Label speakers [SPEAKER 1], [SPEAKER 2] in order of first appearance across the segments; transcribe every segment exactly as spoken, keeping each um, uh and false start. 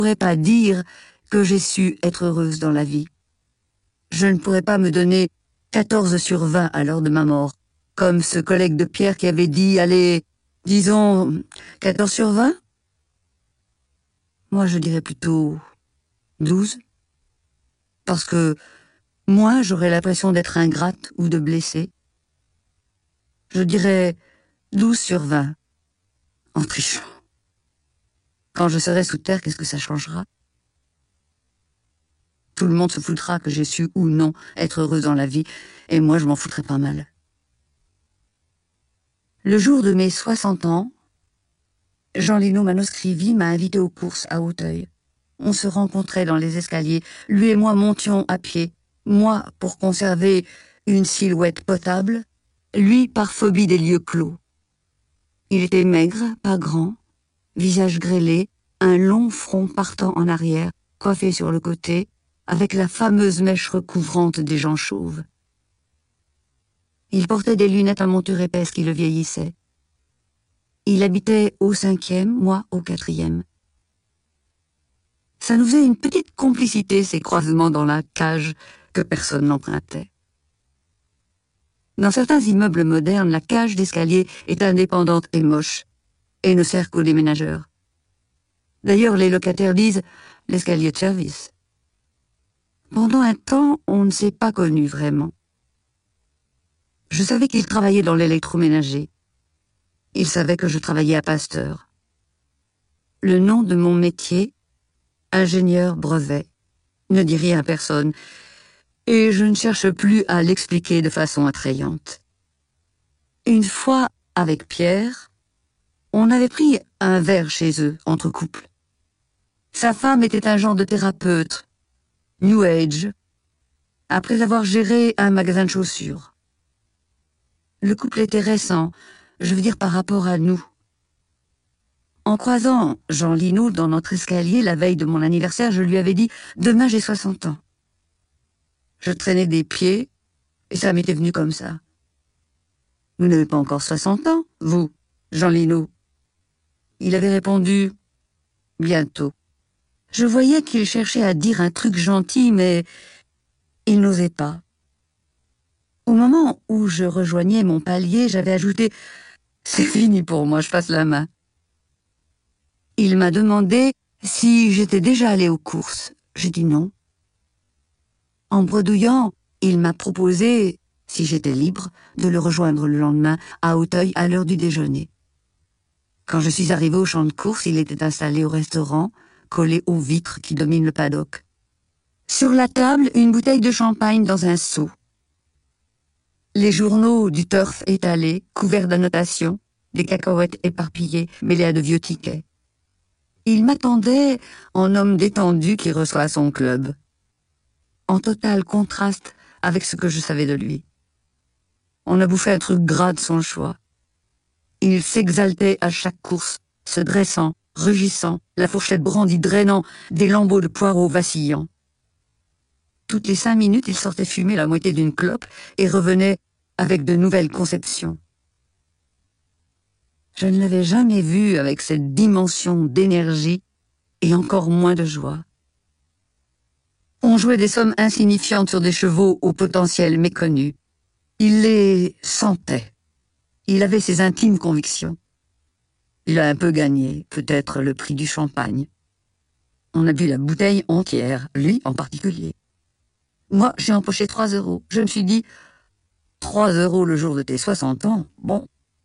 [SPEAKER 1] pourrais pas dire que j'ai su être heureuse dans la vie. Je ne pourrais pas me donner quatorze sur vingt à l'heure de ma mort, comme ce collègue de Pierre qui avait dit, allez, disons, quatorze sur vingt? Moi, je dirais plutôt douze. Parce que moi, j'aurais l'impression d'être ingrate ou de blessée. Je dirais douze sur vingt, en trichant. Quand je serai sous terre, qu'est-ce que ça changera? Tout le monde se foutra que j'ai su ou non être heureuse dans la vie, et moi je m'en foutrais pas mal. Le jour de mes soixante ans, Jean Lino Manoscrivi m'a invité aux courses à Auteuil. On se rencontrait dans les escaliers, lui et moi montions à pied, moi pour conserver une silhouette potable, lui par phobie des lieux clos. Il était maigre, pas grand, visage grêlé, un long front partant en arrière, coiffé sur le côté, avec la fameuse mèche recouvrante des gens chauves. Il portait des lunettes à monture épaisse qui le vieillissaient. Il habitait au cinquième, moi au quatrième. Ça nous faisait une petite complicité, ces croisements dans la cage que personne n'empruntait. Dans certains immeubles modernes, la cage d'escalier est indépendante et moche, et ne sert qu'aux déménageurs. D'ailleurs, les locataires disent « l'escalier de service ». Pendant un temps, on ne s'est pas connus vraiment. Je savais qu'il travaillait dans l'électroménager. Il savait que je travaillais à Pasteur. Le nom de mon métier, ingénieur brevet, ne dit rien à personne, et je ne cherche plus à l'expliquer de façon attrayante. Une fois, avec Pierre, on avait pris un verre chez eux, entre couples. Sa femme était un genre de thérapeute, New Age, après avoir géré un magasin de chaussures. Le couple était récent, je veux dire par rapport à nous. En croisant Jean Lino dans notre escalier la veille de mon anniversaire, je lui avais dit « Demain j'ai soixante ans ». Je traînais des pieds, et ça m'était venu comme ça. « Vous n'avez pas encore soixante ans, vous, Jean Lino ?» Il avait répondu « Bientôt ». Je voyais qu'il cherchait à dire un truc gentil, mais il n'osait pas. Au moment où je rejoignais mon palier, j'avais ajouté « C'est fini pour moi, je passe la main ». Il m'a demandé si j'étais déjà allée aux courses. J'ai dit non. En bredouillant, il m'a proposé, si j'étais libre, de le rejoindre le lendemain à Auteuil à l'heure du déjeuner. Quand je suis arrivée au champ de courses, il était installé au restaurant, collé aux vitres qui dominent le paddock. Sur la table, une bouteille de champagne dans un seau. Les journaux du turf étalés, couverts d'annotations, des cacahuètes éparpillées, mêlées à de vieux tickets. Il m'attendait en homme détendu qui reçoit son club, en total contraste avec ce que je savais de lui. On a bouffé un truc gras de son choix. Il s'exaltait à chaque course, se dressant, rugissant, la fourchette brandie drainant des lambeaux de poireaux vacillants. Toutes les cinq minutes, il sortait fumer la moitié d'une clope et revenait avec de nouvelles conceptions. Je ne l'avais jamais vu avec cette dimension d'énergie et encore moins de joie. On jouait des sommes insignifiantes sur des chevaux au potentiel méconnu. Il les sentait. Il avait ses intimes convictions. Il a un peu gagné, peut-être le prix du champagne. On a bu la bouteille entière, lui en particulier. Moi, j'ai empoché trois euros. Je me suis dit, trois euros le jour de tes soixante ans, bon.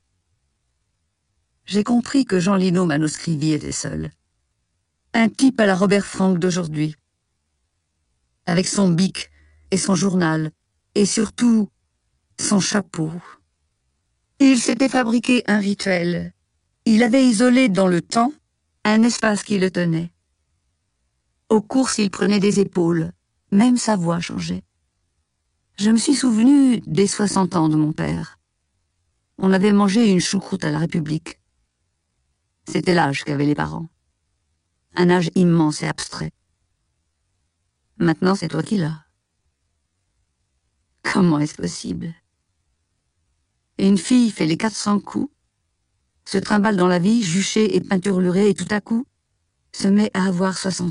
[SPEAKER 1] J'ai compris que Jean Lino Manoscrivi était seul. Un type à la Robert Frank d'aujourd'hui. Avec son bic et son journal, et surtout son chapeau. Il s'était fabriqué un rituel. Il avait isolé dans le temps un espace qui le tenait. Aux courses, il prenait des épaules. Même sa voix changeait. Je me suis souvenu des soixante ans de mon père. On avait mangé une choucroute à la République. C'était l'âge qu'avaient les parents. Un âge immense et abstrait. Maintenant, c'est toi qui l'as. Comment est-ce possible? Une fille fait les quatre cents coups, se trimballe dans la vie, juchée et peinturlurée, et tout à coup, se met à avoir soixante